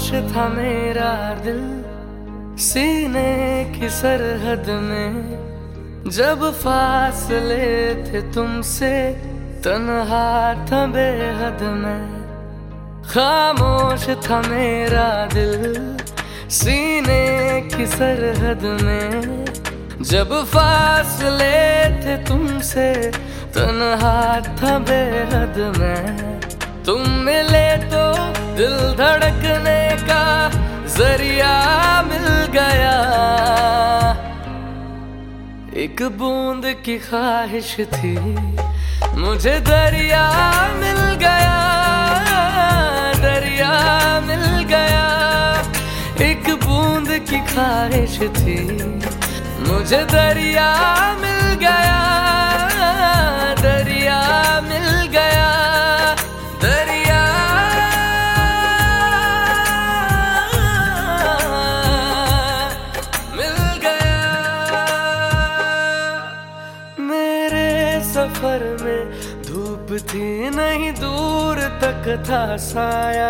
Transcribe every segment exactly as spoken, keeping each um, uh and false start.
खामोश था मेरा दिल सीने की सरहद में, जब फासले थे तुमसे तन्हा था बेहद में। खामोश था मेरा दिल सीने की सरहद में, जब फासले थे तुमसे तन्हा था बेहद में। तुम मिले तो दिल धड़कने का जरिया मिल गया, एक बूंद की ख्वाहिश थी मुझे दरिया मिल गया, दरिया मिल गया। एक बूंद की ख्वाहिश थी मुझे दरिया मिल गया, दरिया मिल गया, दरिया मिल गया। मेरे सफर में धूप थी नहीं, दूर तक था साया।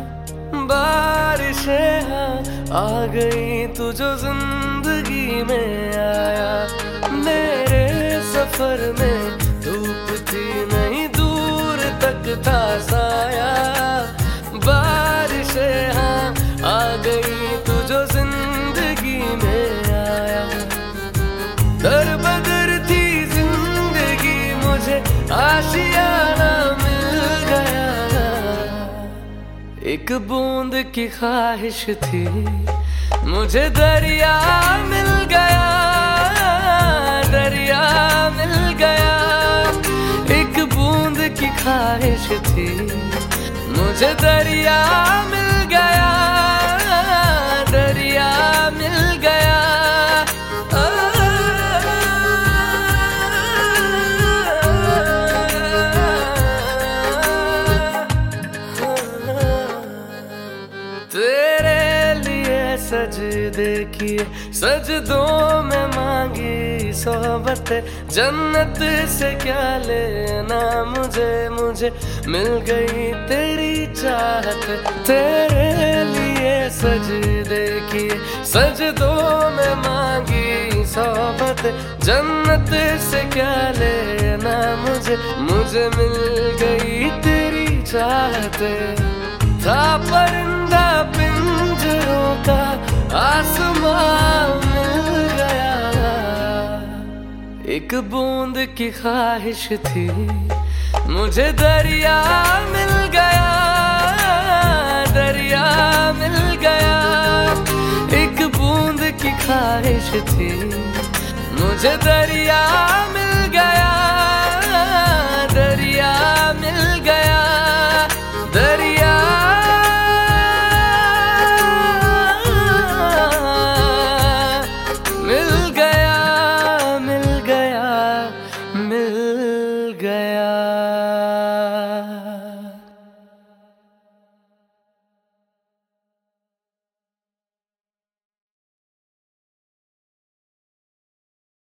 बारिशें हाँ आ गई तू जो जिंदगी में आया। मेरे सफर में धूप थी नहीं, दूर तक था साया। बारिशें हाँ आ गई तू जो जिंदगी में आया। दर बदर थी जिंदगी मुझे आशियाना मिल गया, एक बूंद की ख्वाहिश थी मुझे दरिया मिल गया, दरिया मिल गया। एक बूंद की ख्वाहिश थी मुझे दरिया मिल गया, दरिया मिल गया। तेरे लिए सजदे किए, सजदों में मांगी सोहबत। जन्नत से क्या लेना मुझे, मुझे मिल गई तेरी चाहत। तेरे लिए सजदे किए, सजदों में मांगी सोहबत। जन्नत से क्या लेना मुझे, मुझे मिल गई तेरी चाहत। था परिंदा पिंजरों का आसमां मिल गया, एक बूंद की ख्वाहिश थी मुझे दरिया मिल गया, दरिया मिल गया। एक बूंद की ख्वाहिश थी मुझे दरिया मिल गया, दरिया मिल गया, दरिया मिल गया, मिल गया, मिल गया।